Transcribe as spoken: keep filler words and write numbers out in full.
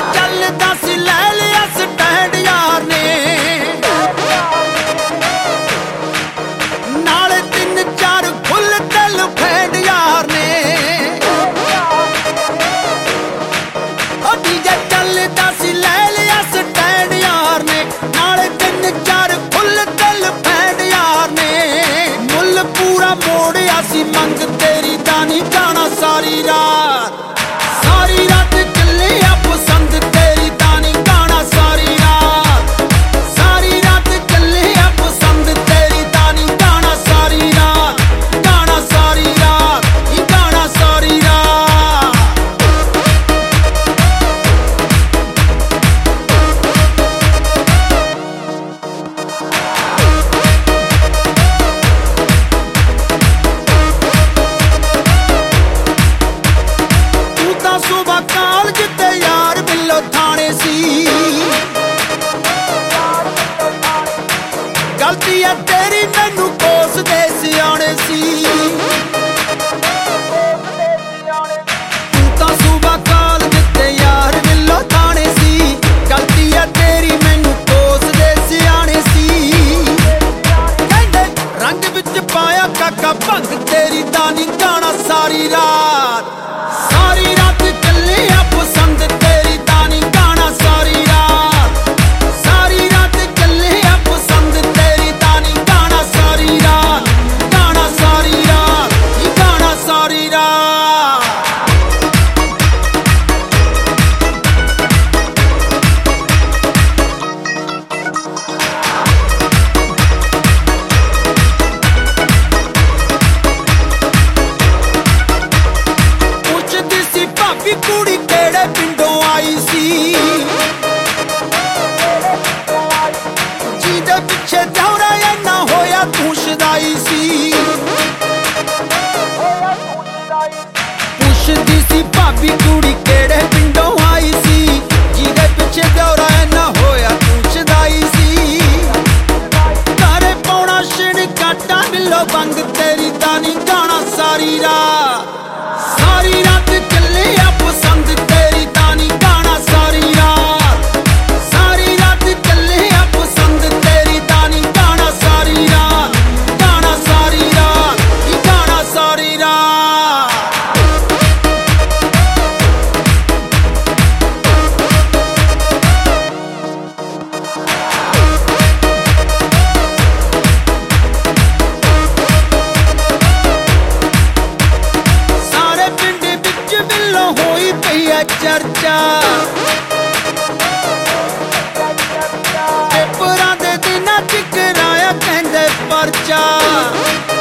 ਚੱਲਦਾ ਸੀ ਲੈ ਲਿਆ ਸਟੈਂਡ ਯਾਰ ਨੇ ਨਾਲੇ ਤਿੰਨ ਚਾਰ ਫੁੱਲ ਦਿਲ ਫੈਂਡ ਯਾਰ ਨੇ ਉਹ ਡੀਜੇ ਚੱਲਦਾ ਸੀ ਲੈ ਲਿਆ ਸਟੈਂਡ ਯਾਰ ਨੇ ਨਾਲੇ ਤਿੰਨ ਚਾਰ ਫੁੱਲ ਦਿਲ ਫੈਂਡ ਯਾਰ ਨੇ ਮੁੱਲ ਪੂਰਾ ਮੋੜਿਆ ਸੀ ਮੰਗ ਤੇਰੀ ਦਾ ਨਹੀਂ ਜਾਣਾ ਸਾਰੀ ਰਾਤ ਸਾਰੀ ਰਾਤ ਚੱਲਿਆ ਪਸੰਦ ਤੇਰੀ ਦਾ ਨਹੀਂ ਗਾਣਾ ਸਾਰੀ ਰਾਤ ਸਾਰੀ ਰਾਤ ਚੱਲਿਆ ਪਸੰਦ ਤੇਰੀ ਦਾ ਨਹੀਂ ਗਾਣਾ ਸਾਰੀ ਰਾਤ ਗਾਣਾ ਸਾਰੀ ਰਾਤ ਇਹ ਗਾਣਾ ਸਾਰੀ ਰਾਤ ਤੂੰ ਤਾਂ ਸੁਬਾ ਕਾਲਜ ਤੇ ਯਾਰ ਬਿੱਲੋ ਥਾਣੇ ਸੀ ਗਲਤੀ ਆ ਤੇਰੀ ਮੈਨੂੰ ਕੋਸਦੇ ਸਿਆਣੇ ਸੀ ਤੂੰ ਤਾਂ ਸੁਬਾ ਕਾਲਜ ਤੇ ਯਾਰ ਬਿੱਲੋ ਥਾਣੇ ਸੀ ਗਲਤੀ ਆ ਤੇਰੀ ਮੈਨੂੰ ਕੋਸਦੇ ਸਿਆਣੇ ਸੀ ਕਹਿੰਦੇ ਰੰਗ ਵਿੱਚ ਪਾਇਆ ਕਾਕਾ ਭੰਗ ਤੇਰੀ ਦਾ ਨਹੀਂ ਗਾਣਾ ਸਾਰੀ ਰਾਤ ਸਾਰੀ ਰਾਤ ਚੱਲਿਆ ਪਸੰਦ ਤੇਰੀ ਦਾ ਨਹੀਂ ਗਾਣਾ ਸਾਰੀ ਰਾਤ ਸਾਰੀ ਰਾਤ ਚੱਲਿਆ ਪਸੰਦ ਤੇਰੀ ਦਾ ਨਹੀਂ ਗਾਣਾ ਸਾਰੀ ਰਾਤ ਗਾਣਾ ਸਾਰੀ ਰਾਤ ਇਹ ਗਾਣਾ ਸਾਰੀ ਰਾਤ ਪੁੱਛਦੀ ਸੀ ਭਾਬੀ ਕੁੜੀ ਕਿਹੜੇ ਪਿੰਡੋਂ ਆਈ ਸੀ ਜਿਹਦੇ ਪਿੱਛੇ ਦੌਰਾ ਇੰਨਾ ਹੋਇਆ ਤੂੰ ਸ਼ਦਾਈ ਸੀ ਪੁੱਛਦੀ ਸੀ ਭਾਬੀ ਕੁੜੀ ਕਿਹੜੇ ਪਿੰਡੋਂ ਆਈ ਸੀ ਜਿਹਦੇ ਪਿੱਛੇ ਦੌਰਾ ਇੰਨਾ ਹੋਇਆ ਤੂੰ ਸ਼ਦਾਈ ਸੀ ਘਰੇ ਪਾਉਣਾ ਛਿੜ ਕਾਟਾ ਮਿਲੋ ਬੰਗ ਤੇਰੀ ਦਾ ਨਹੀਂ ਗਾਣਾ ਸਾਰੀ ਰਾਤ ਸਾਰੀ ਰਾਤ ਚੱਲਿਆ ਪਸੰਦ ਤੇਰੀ ਦਾ ਨਹੀਂ ਗਾਣਾ ਸਾਰੀ ਰਾਤ ਸਾਰੀ ਰਾਤ ਚੱਲਿਆ ਪਸੰਦ ਤੇਰੀ ਦਾ ਨਹੀਂ ਗਾਣਾ ਸਾਰੀ ਰਾਤ ਗਾਣਾ ਸਾਰੀ ਰਾਤ ਇਹ ਗਾਣਾ ਸਾਰੀ ਰਾਤ ਸਾਰੇ ਪਿੰਡ ਵਿੱਚ ਬਿੱਲੋ ਹੋਈ ਪਈ ਆ ਚਰਚਾ ਪੇਪਰਾਂ ਦੇ ਦਿਨਾਂ ਚ ਕਰਾਇਆ ਕਹਿੰਦੇ ਪਰਚਾ